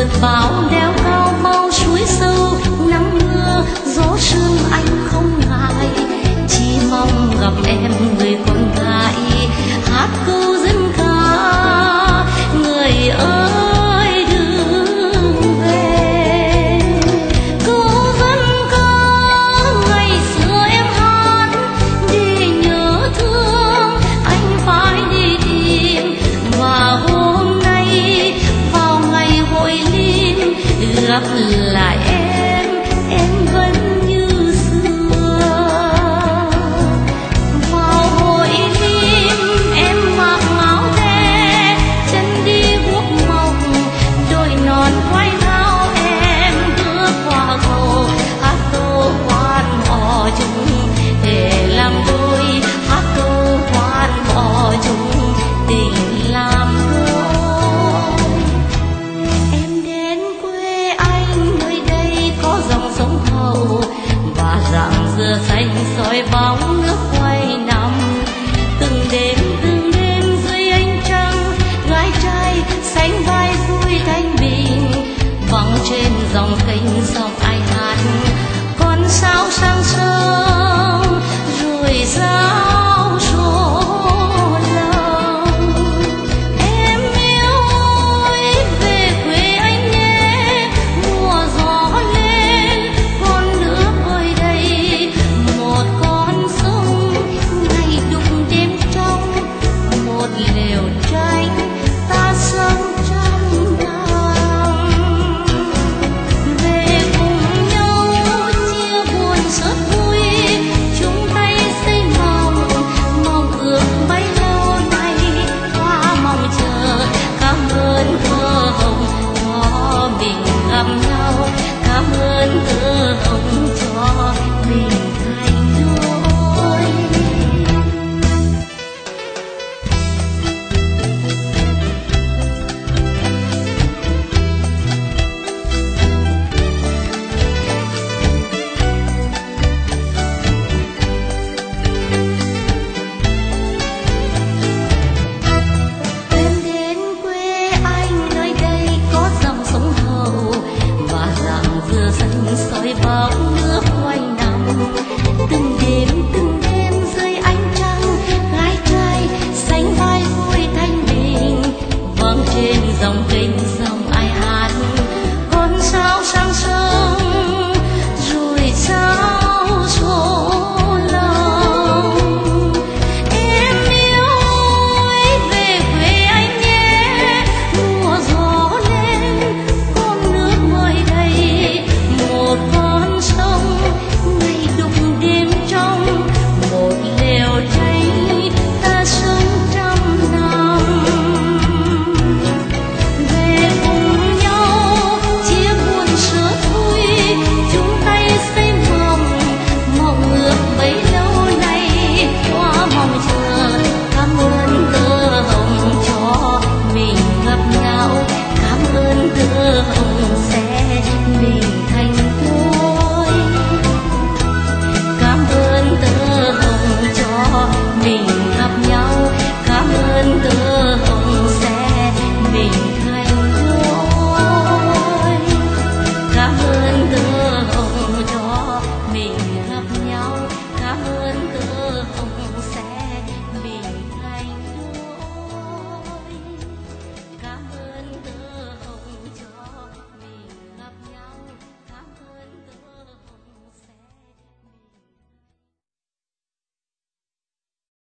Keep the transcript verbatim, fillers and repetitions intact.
Bao đeo cao bao suối sâu nắng mưa gió sương anh không ngại, chỉ mong gặp em người con gái hát câu dân ca người ơi đừng về. Câu dân ca ngày xưa em hát để nhớ thương anh phải đi tìm, và hôm nay vào ngày hội lim gặp lại em em vẫn như xưa. Vào hội lim em mặc áo ve chân đi guốc mộng, đôi non vai thao em bước qua cầu hát câu quan họ chung để làm đôi, hát câu quan họ chung tình làm đôi. Em đến quê anh nơi đây có dòng sông Hậu và rạng dừa xanh soi bóng